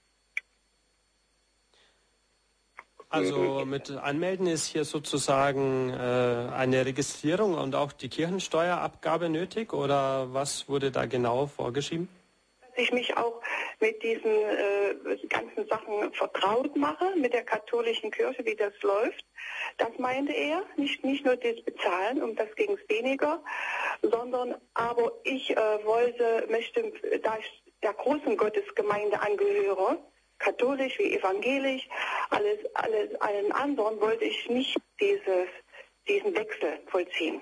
Speaker 1: Also mit Anmelden ist hier sozusagen äh, eine Registrierung und auch die Kirchensteuerabgabe nötig, oder was wurde da genau vorgeschrieben?
Speaker 4: Dass ich mich auch mit diesen äh, ganzen Sachen vertraut mache, mit der katholischen Kirche, wie das läuft. Das meinte er, nicht, nicht nur das Bezahlen, um das ging es weniger, sondern aber ich äh, wollte, möchte, da ich der großen Gottesgemeinde angehöre, katholisch wie evangelisch, alles, alles, allen anderen wollte ich nicht dieses, diesen Wechsel vollziehen.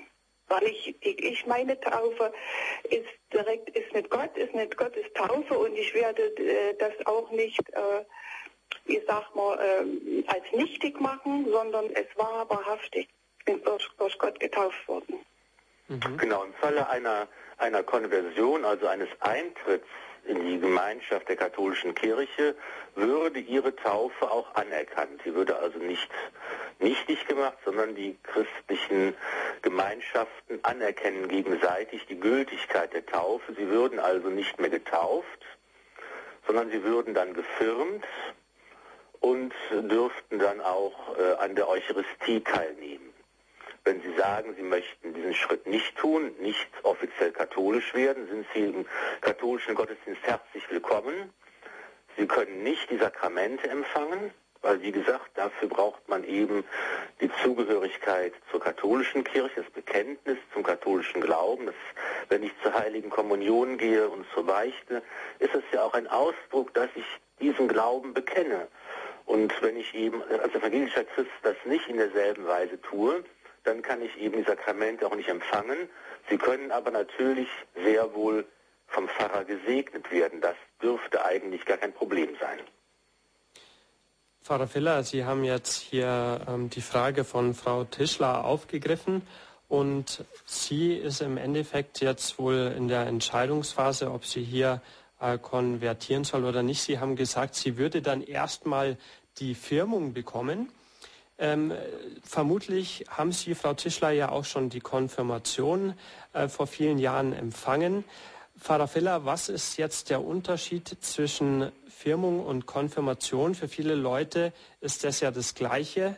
Speaker 4: weil ich, ich, ich meine Taufe ist direkt, ist nicht Gott, ist nicht Gottes Taufe und ich werde äh, das auch nicht, äh, wie sagt man, äh, als nichtig machen, sondern es war wahrhaftig, ich bin durch, durch Gott getauft worden.
Speaker 2: Mhm. Genau, im Falle einer, einer Konversion, also eines Eintritts in die Gemeinschaft der katholischen Kirche, würde ihre Taufe auch anerkannt. Sie würde also nicht nichtig gemacht, sondern die christlichen Gemeinschaften anerkennen gegenseitig die Gültigkeit der Taufe. Sie würden also nicht mehr getauft, sondern sie würden dann gefirmt und dürften dann auch äh, an der Eucharistie teilnehmen. Wenn Sie sagen, Sie möchten diesen Schritt nicht tun, nicht offiziell katholisch werden, sind Sie im katholischen Gottesdienst herzlich willkommen. Sie können nicht die Sakramente empfangen, weil, wie gesagt, dafür braucht man eben die Zugehörigkeit zur katholischen Kirche, das Bekenntnis zum katholischen Glauben. Das, wenn ich zur Heiligen Kommunion gehe und zur Beichte, ist es ja auch ein Ausdruck, dass ich diesen Glauben bekenne. Und wenn ich eben als evangelischer Christ das nicht in derselben Weise tue, dann kann ich eben die Sakramente auch nicht empfangen. Sie können aber natürlich sehr wohl vom Pfarrer gesegnet werden. Das dürfte eigentlich gar kein Problem sein.
Speaker 1: Pfarrer Viller, Sie haben jetzt hier ähm, die Frage von Frau Tischler aufgegriffen und sie ist im Endeffekt jetzt wohl in der Entscheidungsphase, ob sie hier äh, konvertieren soll oder nicht. Sie haben gesagt, sie würde dann erstmal die Firmung bekommen. Ähm, vermutlich haben Sie, Frau Tischler, ja auch schon die Konfirmation äh, vor vielen Jahren empfangen. Pfarrer Viller, was ist jetzt der Unterschied zwischen Firmung und Konfirmation? Für viele Leute ist das ja das Gleiche.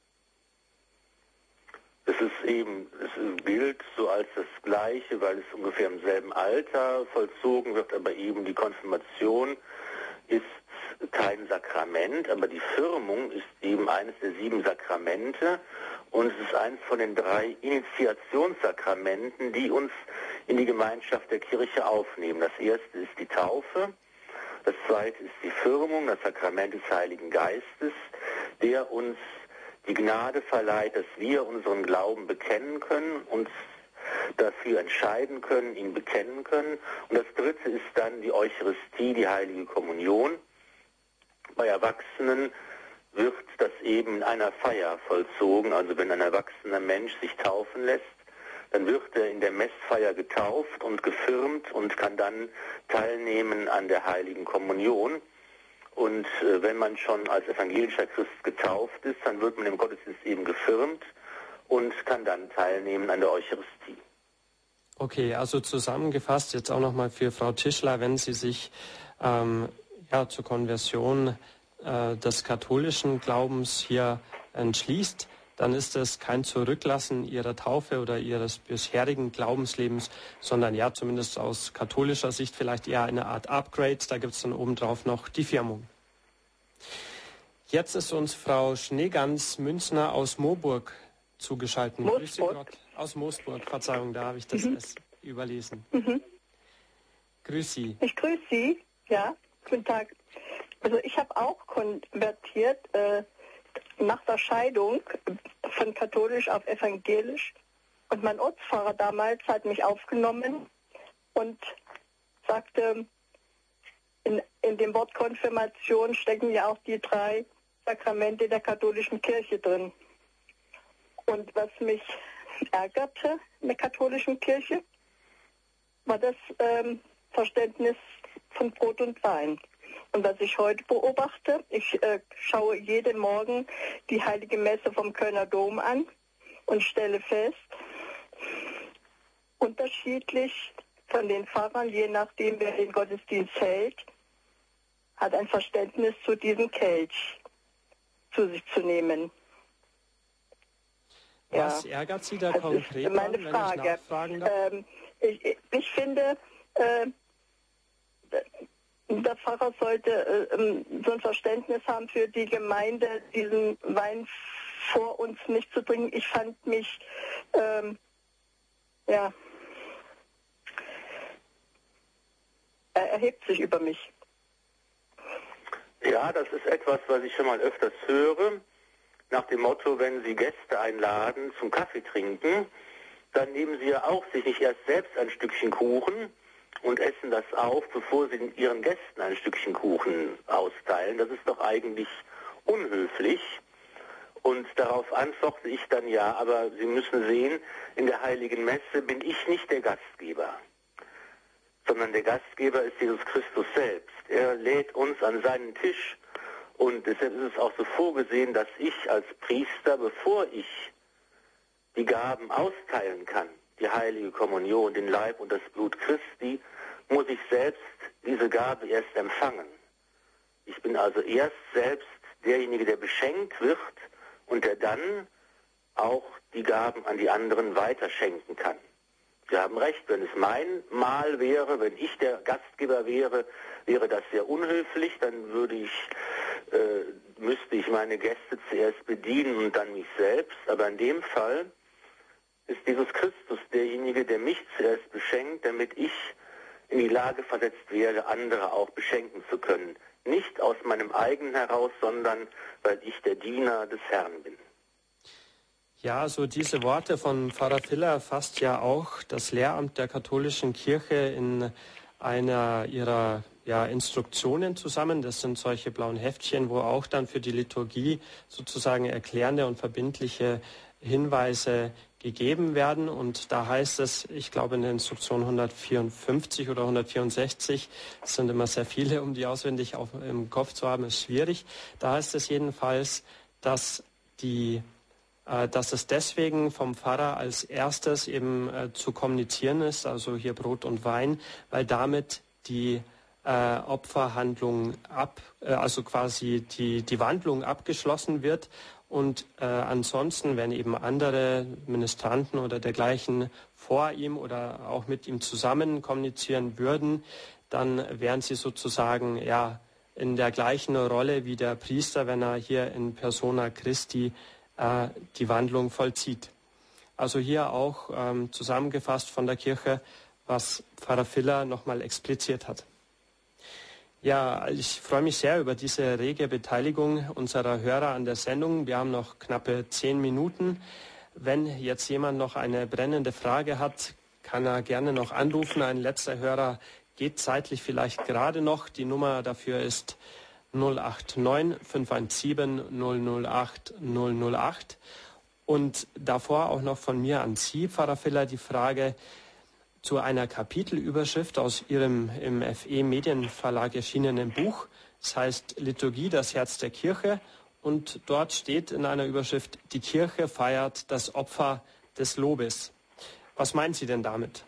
Speaker 2: Es ist eben, es gilt so als das Gleiche, weil es ungefähr im selben Alter vollzogen wird, aber eben die Konfirmation ist kein Sakrament, aber die Firmung ist eben eines der sieben Sakramente und es ist eines von den drei Initiationssakramenten, die uns in die Gemeinschaft der Kirche aufnehmen. Das erste ist die Taufe, das zweite ist die Firmung, das Sakrament des Heiligen Geistes, der uns die Gnade verleiht, dass wir unseren Glauben bekennen können, uns dafür entscheiden können, ihn bekennen können. Und das dritte ist dann die Eucharistie, die Heilige Kommunion. Bei Erwachsenen wird das eben in einer Feier vollzogen. Also wenn ein erwachsener Mensch sich taufen lässt, dann wird er in der Messfeier getauft und gefirmt und kann dann teilnehmen an der Heiligen Kommunion. Und äh, wenn man schon als evangelischer Christ getauft ist, dann wird man im Gottesdienst eben gefirmt und kann dann teilnehmen an der Eucharistie.
Speaker 1: Okay, also zusammengefasst jetzt auch nochmal für Frau Tischler, wenn sie sich ähm, ja, zur Konversion äh, des katholischen Glaubens hier entschließt, dann ist es kein Zurücklassen ihrer Taufe oder ihres bisherigen Glaubenslebens, sondern ja zumindest aus katholischer Sicht vielleicht eher eine Art Upgrade. Da gibt es dann obendrauf noch die Firmung. Jetzt ist uns Frau Schneegans Münzner aus Moosburg zugeschaltet. Grüße Gott. Aus Moosburg, Verzeihung, da habe ich das mhm. überlesen. Mhm. Grüß Sie.
Speaker 5: Ich grüße Sie, ja, guten Tag. Also ich habe auch konvertiert äh, nach der Scheidung von katholisch auf evangelisch. Und mein Ortspfarrer damals hat mich aufgenommen und sagte, in, in dem Wort Konfirmation stecken ja auch die drei Sakramente der katholischen Kirche drin. Und was mich ärgerte in der katholischen Kirche, war das ähm, Verständnis von Brot und Wein. Und was ich heute beobachte, ich äh, schaue jeden Morgen die Heilige Messe vom Kölner Dom an und stelle fest, unterschiedlich von den Pfarrern, je nachdem wer den Gottesdienst hält, hat ein Verständnis zu diesem Kelch zu sich zu nehmen.
Speaker 1: Was ja. ärgert Sie da
Speaker 5: das
Speaker 1: konkret
Speaker 5: ist meine
Speaker 1: an,
Speaker 5: Frage.
Speaker 1: Wenn ich nachfragen darf?
Speaker 5: Ähm, ich, ich finde, äh, der Pfarrer sollte äh, so ein Verständnis haben für die Gemeinde, diesen Wein vor uns nicht zu bringen. Ich fand mich, ähm, ja, er erhebt sich über mich.
Speaker 2: Ja, das ist etwas, was ich schon mal öfters höre. Nach dem Motto, wenn Sie Gäste einladen zum Kaffee trinken, dann nehmen sie ja auch sich nicht erst selbst ein Stückchen Kuchen und essen das auf, bevor sie ihren Gästen ein Stückchen Kuchen austeilen. Das ist doch eigentlich unhöflich. Und darauf antworte ich dann, ja, aber Sie müssen sehen, in der Heiligen Messe bin ich nicht der Gastgeber, sondern der Gastgeber ist Jesus Christus selbst. Er lädt uns an seinen Tisch und deshalb ist es auch so vorgesehen, dass ich als Priester, bevor ich die Gaben austeilen kann, die Heilige Kommunion, den Leib und das Blut Christi, muss ich selbst diese Gabe erst empfangen. Ich bin also erst selbst derjenige, der beschenkt wird und der dann auch die Gaben an die anderen weiterschenken kann. Sie haben recht, wenn es mein Mahl wäre, wenn ich der Gastgeber wäre, wäre das sehr unhöflich, dann würde ich, äh, müsste ich meine Gäste zuerst bedienen und dann mich selbst. Aber in dem Fall ist Jesus Christus derjenige, der mich zuerst beschenkt, damit ich in die Lage versetzt werde, andere auch beschenken zu können. Nicht aus meinem eigenen heraus, sondern weil ich der Diener des Herrn bin.
Speaker 1: Ja, so diese Worte von Pfarrer Viller fasst ja auch das Lehramt der katholischen Kirche in einer ihrer ja, Instruktionen zusammen. Das sind solche blauen Heftchen, wo auch dann für die Liturgie sozusagen erklärende und verbindliche Hinweise gegeben werden. Und da heißt es, ich glaube in der Instruktion hundertvierundfünfzig oder hundertvierundsechzig, es sind immer sehr viele, um die auswendig auf, im Kopf zu haben, ist schwierig. Da heißt es jedenfalls, dass die dass es deswegen vom Pfarrer als erstes eben äh, zu kommunizieren ist, also hier Brot und Wein, weil damit die äh, Opferhandlung ab, äh, also quasi die, die Wandlung abgeschlossen wird und äh, ansonsten, wenn eben andere Ministranten oder dergleichen vor ihm oder auch mit ihm zusammen kommunizieren würden, dann wären sie sozusagen ja in der gleichen Rolle wie der Priester, wenn er hier in Persona Christi die Wandlung vollzieht. Also hier auch ähm, zusammengefasst von der Kirche, was Pfarrer Viller nochmal expliziert hat. Ja, ich freue mich sehr über diese rege Beteiligung unserer Hörer an der Sendung. Wir haben noch knappe zehn Minuten. Wenn jetzt jemand noch eine brennende Frage hat, kann er gerne noch anrufen. Ein letzter Hörer geht zeitlich vielleicht gerade noch. Die Nummer dafür ist null acht neun fünf eins sieben null null acht null null acht. Und davor auch noch von mir an Sie, Pfarrer Viller, die Frage zu einer Kapitelüberschrift aus Ihrem im F E Medienverlag erschienenen Buch. Das heißt Liturgie, das Herz der Kirche. Und dort steht in einer Überschrift, die Kirche feiert das Opfer des Lobes. Was meinen Sie denn damit?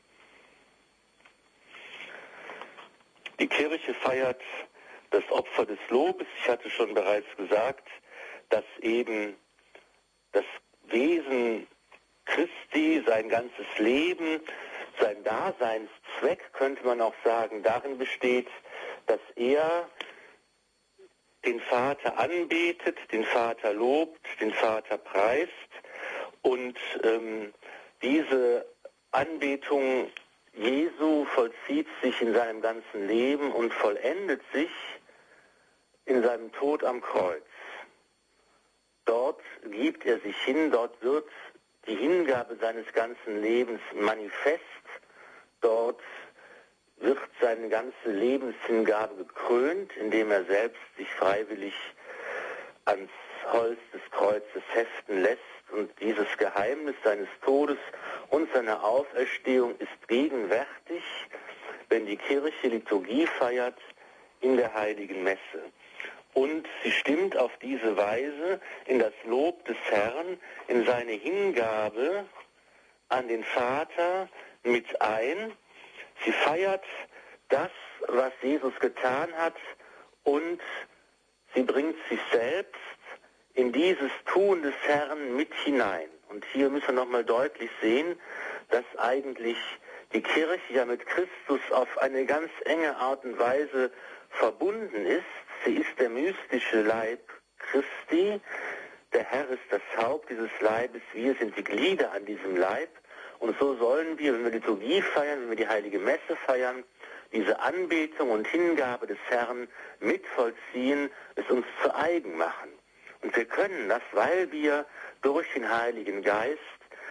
Speaker 2: Die Kirche feiert das Opfer des Lobes. Ich hatte schon bereits gesagt, dass eben das Wesen Christi, sein ganzes Leben, sein Daseinszweck, könnte man auch sagen, darin besteht, dass er den Vater anbetet, den Vater lobt, den Vater preist und ähm, diese Anbetung Jesu vollzieht sich in seinem ganzen Leben und vollendet sich in seinem Tod am Kreuz. Dort gibt er sich hin, dort wird die Hingabe seines ganzen Lebens manifest, dort wird seine ganze Lebenshingabe gekrönt, indem er selbst sich freiwillig ans Holz des Kreuzes heften lässt. Und dieses Geheimnis seines Todes und seiner Auferstehung ist gegenwärtig, wenn die Kirche Liturgie feiert in der Heiligen Messe. Und sie stimmt auf diese Weise in das Lob des Herrn, in seine Hingabe an den Vater mit ein. Sie feiert das, was Jesus getan hat, und sie bringt sich selbst in dieses Tun des Herrn mit hinein. Und hier müssen wir nochmal deutlich sehen, dass eigentlich die Kirche ja mit Christus auf eine ganz enge Art und Weise verbunden ist. Sie ist der mystische Leib Christi. Der Herr ist das Haupt dieses Leibes. Wir sind die Glieder an diesem Leib. Und so sollen wir, wenn wir Liturgie feiern, wenn wir die Heilige Messe feiern, diese Anbetung und Hingabe des Herrn mit vollziehen, es uns zu eigen machen. Und wir können das, weil wir durch den Heiligen Geist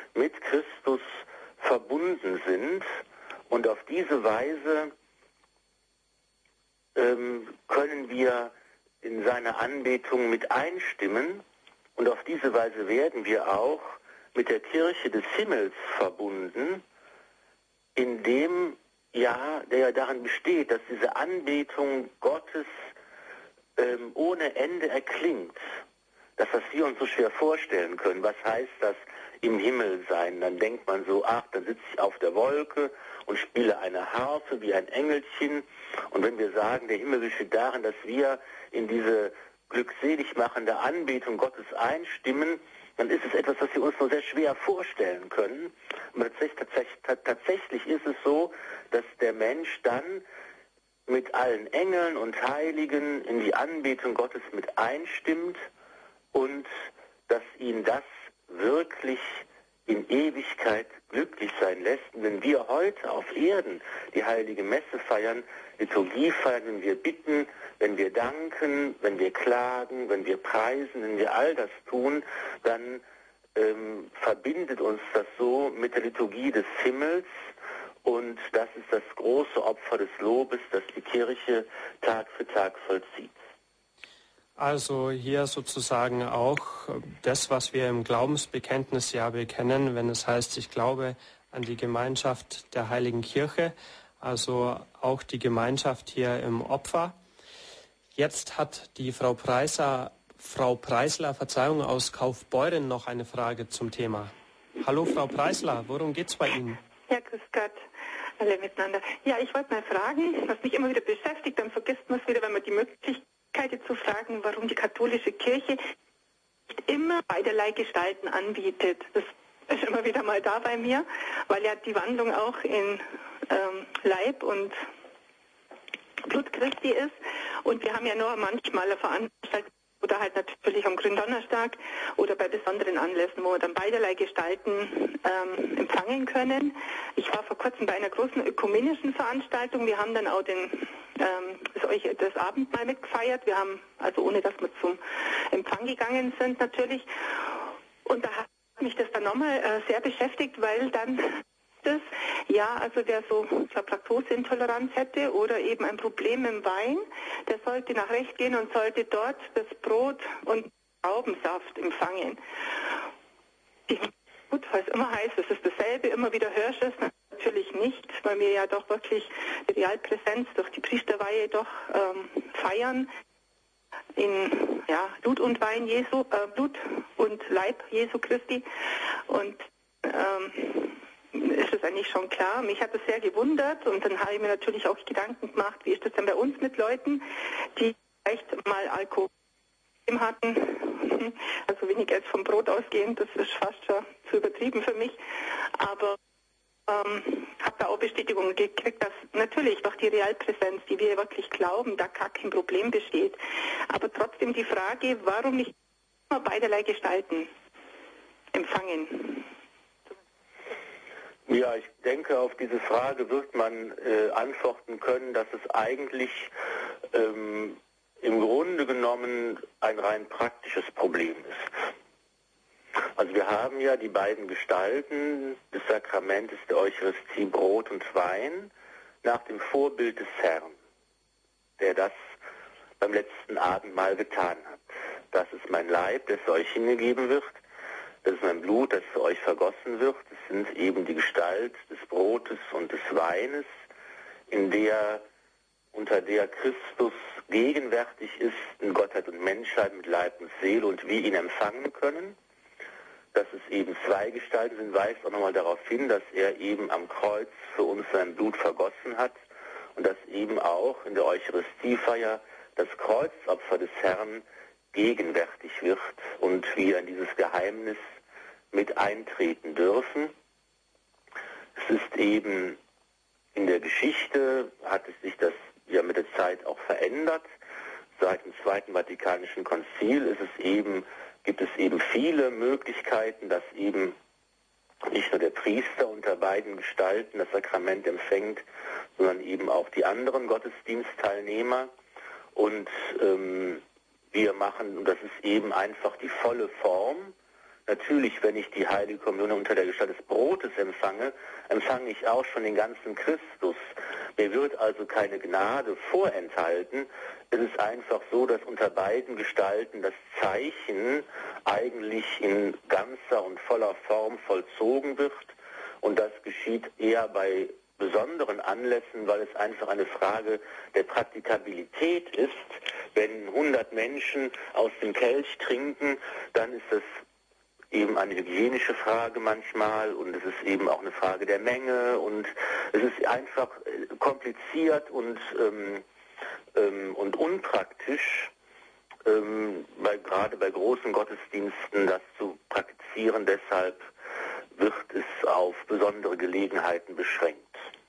Speaker 2: mit Christus verbunden sind und auf diese Weise ähm, können wir in seiner Anbetung mit einstimmen und auf diese Weise werden wir auch mit der Kirche des Himmels verbunden, indem ja, der ja darin besteht, dass diese Anbetung Gottes ähm, ohne Ende erklingt. Das, was wir uns so schwer vorstellen können. Was heißt das im Himmel sein? Dann denkt man so, ach, da sitze ich auf der Wolke und spiele eine Harfe wie ein Engelchen. Und wenn wir sagen, der Himmel besteht darin, dass wir in diese glückselig machende Anbetung Gottes einstimmen, dann ist es etwas, was wir uns nur sehr schwer vorstellen können. Aber tatsächlich ist es so, dass der Mensch dann mit allen Engeln und Heiligen in die Anbetung Gottes mit einstimmt und dass ihn das wirklich in Ewigkeit glücklich sein lässt. Und wenn wir heute auf Erden die heilige Messe feiern, Liturgie feiern, wenn wir bitten, wenn wir danken, wenn wir klagen, wenn wir preisen, wenn wir all das tun, dann ähm, verbindet uns das so mit der Liturgie des Himmels. Und das ist das große Opfer des Lobes, das die Kirche Tag für Tag vollzieht.
Speaker 1: Also hier sozusagen auch das, was wir im Glaubensbekenntnis ja bekennen, wenn es heißt, ich glaube an die Gemeinschaft der Heiligen Kirche, also auch die Gemeinschaft hier im Opfer. Jetzt hat die Frau Preiser, Frau Preisler, Verzeihung, aus Kaufbeuren noch eine Frage zum Thema. Hallo Frau Preisler, worum geht's bei Ihnen?
Speaker 6: Ja, grüß Gott, alle miteinander. Ja, ich wollte mal fragen, was mich immer wieder beschäftigt, dann vergisst man es wieder, wenn man die Möglichkeit zu fragen, warum die katholische Kirche nicht immer beiderlei Gestalten anbietet. Das ist immer wieder mal da bei mir, weil ja die Wandlung auch in ähm, Leib und Blut Christi ist. Und wir haben ja nur manchmal eine Veranstaltung oder halt natürlich am Gründonnerstag oder bei besonderen Anlässen, wo wir dann beiderlei Gestalten ähm, empfangen können. Ich war vor kurzem bei einer großen ökumenischen Veranstaltung. Wir haben dann auch den, ähm, das, das Abendmahl mitgefeiert. Wir haben, also ohne dass wir zum Empfang gegangen sind natürlich. Und da hat mich das dann nochmal äh, sehr beschäftigt, weil dann das, ja, also der so Laktoseintoleranz hätte oder eben ein Problem im Wein, der sollte nach rechts gehen und sollte dort das Brot und Traubensaft empfangen. Ich, gut, was immer heißt, es ist dasselbe, immer wieder hörst es natürlich nicht, weil wir ja doch wirklich die Realpräsenz durch die Priesterweihe doch ähm, feiern in ja, Blut und Wein Jesu, äh, Blut und Leib Jesu Christi und ähm, ist es eigentlich schon klar. Mich hat das sehr gewundert und dann habe ich mir natürlich auch Gedanken gemacht, wie ist das denn bei uns mit Leuten, die vielleicht mal Alkohol hatten, also weniger jetzt vom Brot ausgehen, das ist fast schon zu übertrieben für mich, aber ähm, habe da auch Bestätigung gekriegt, dass natürlich durch die Realpräsenz, die wir wirklich glauben, da gar kein Problem besteht, aber trotzdem die Frage, warum nicht immer beiderlei Gestalten empfangen?
Speaker 2: Ja, ich denke, auf diese Frage wird man äh, antworten können, dass es eigentlich ähm, im Grunde genommen ein rein praktisches Problem ist. Also wir haben ja die beiden Gestalten des Sakramentes der Eucharistie, Brot und Wein, nach dem Vorbild des Herrn, der das beim letzten Abendmahl getan hat. Das ist mein Leib, das euch hingegeben wird. Das ist mein Blut, das für euch vergossen wird. Es sind eben die Gestalt des Brotes und des Weines, in der, unter der Christus gegenwärtig ist in Gottheit und Menschheit mit Leib und Seele und wir ihn empfangen können. Dass es eben zwei Gestalten sind, weist auch nochmal darauf hin, dass er eben am Kreuz für uns sein Blut vergossen hat und dass eben auch in der Eucharistiefeier das Kreuzopfer des Herrn gegenwärtig wird und wir in dieses Geheimnis mit eintreten dürfen. Es ist eben in der Geschichte, hat es sich das ja mit der Zeit auch verändert. Seit dem Zweiten Vatikanischen Konzil ist es eben, gibt es eben viele Möglichkeiten, dass eben nicht nur der Priester unter beiden Gestalten das Sakrament empfängt, sondern eben auch die anderen Gottesdienstteilnehmer. Und ähm, wir machen, und das ist eben einfach die volle Form, natürlich, wenn ich die Heilige Kommunion unter der Gestalt des Brotes empfange, empfange ich auch schon den ganzen Christus. Mir wird also keine Gnade vorenthalten. Es ist einfach so, dass unter beiden Gestalten das Zeichen eigentlich in ganzer und voller Form vollzogen wird. Und das geschieht eher bei besonderen Anlässen, weil es einfach eine Frage der Praktikabilität ist. Wenn hundert Menschen aus dem Kelch trinken, dann ist das eben eine hygienische Frage manchmal und es ist eben auch eine Frage der Menge und es ist einfach kompliziert und, ähm, ähm, und unpraktisch, ähm, bei, gerade bei großen Gottesdiensten das zu praktizieren. Deshalb wird es auf besondere Gelegenheiten beschränkt.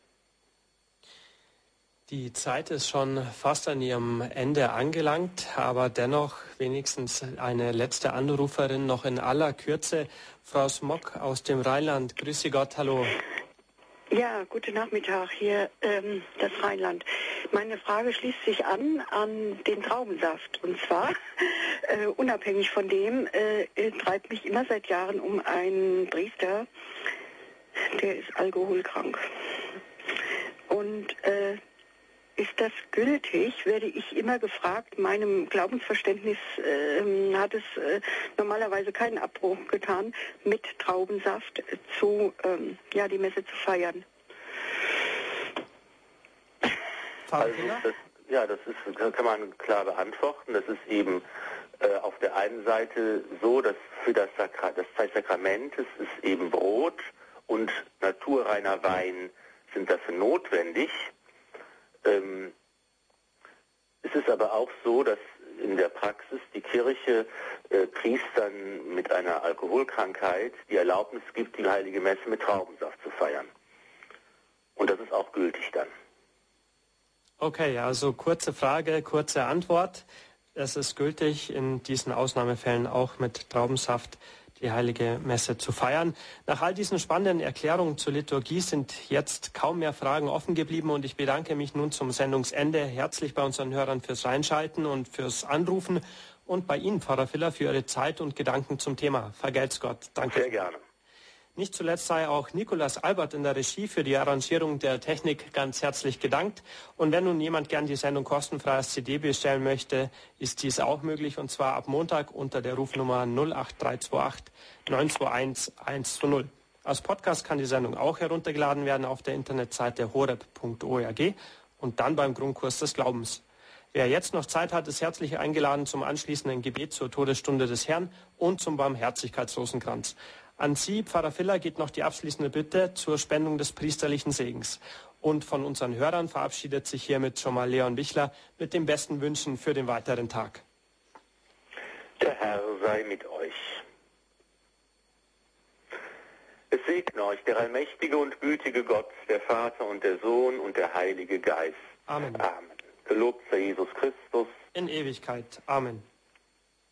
Speaker 1: Die Zeit ist schon fast an ihrem Ende angelangt, aber dennoch wenigstens eine letzte Anruferin noch in aller Kürze. Frau Smock aus dem Rheinland. Grüße Gott, hallo.
Speaker 7: Ja, guten Nachmittag, hier ähm, das Rheinland. Meine Frage schließt sich an an den Traubensaft. Und zwar, äh, unabhängig von dem, äh, treibt mich immer seit Jahren um einen Priester, der ist alkoholkrank. Und äh, ist das gültig, werde ich immer gefragt. Meinem Glaubensverständnis äh, hat es äh, normalerweise keinen Abbruch getan, mit Traubensaft zu, ähm, ja, die Messe zu feiern.
Speaker 2: Also das, ja, das ist, kann man klar beantworten. Das ist eben äh, auf der einen Seite so, dass für das, Sakra das Zeit Sakramentes ist eben Brot und naturreiner Wein sind dafür notwendig. Ähm, es ist aber auch so, dass in der Praxis die Kirche äh, Priestern mit einer Alkoholkrankheit die Erlaubnis gibt, die Heilige Messe mit Traubensaft zu feiern. Und das ist auch gültig dann.
Speaker 1: Okay, also kurze Frage, kurze Antwort. Es ist gültig, in diesen Ausnahmefällen auch mit Traubensaft die Heilige Messe zu feiern. Nach all diesen spannenden Erklärungen zur Liturgie sind jetzt kaum mehr Fragen offen geblieben und ich bedanke mich nun zum Sendungsende herzlich bei unseren Hörern fürs Reinschalten und fürs Anrufen und bei Ihnen, Pfarrer Viller, für Ihre Zeit und Gedanken zum Thema. Vergelt's Gott. Danke.
Speaker 2: Sehr gerne.
Speaker 1: Nicht zuletzt sei auch Nikolaus Albert in der Regie für die Arrangierung der Technik ganz herzlich gedankt. Und wenn nun jemand gern die Sendung kostenfrei als C D bestellen möchte, ist dies auch möglich, und zwar ab Montag unter der Rufnummer null acht drei zwei acht neun zwei eins eins zwei null. Als Podcast kann die Sendung auch heruntergeladen werden auf der Internetseite horeb punkt org und dann beim Grundkurs des Glaubens. Wer jetzt noch Zeit hat, ist herzlich eingeladen zum anschließenden Gebet zur Todesstunde des Herrn und zum Barmherzigkeitsrosenkranz. An Sie, Pfarrer Viller, geht noch die abschließende Bitte zur Spendung des priesterlichen Segens. Und von unseren Hörern verabschiedet sich hiermit schon mal Leon Wichler mit den besten Wünschen für den weiteren Tag.
Speaker 2: Der Herr sei mit euch. Es segne euch der allmächtige und gütige Gott, der Vater und der Sohn und der Heilige Geist.
Speaker 1: Amen.
Speaker 2: Amen. Gelobt sei Jesus Christus.
Speaker 1: In Ewigkeit. Amen.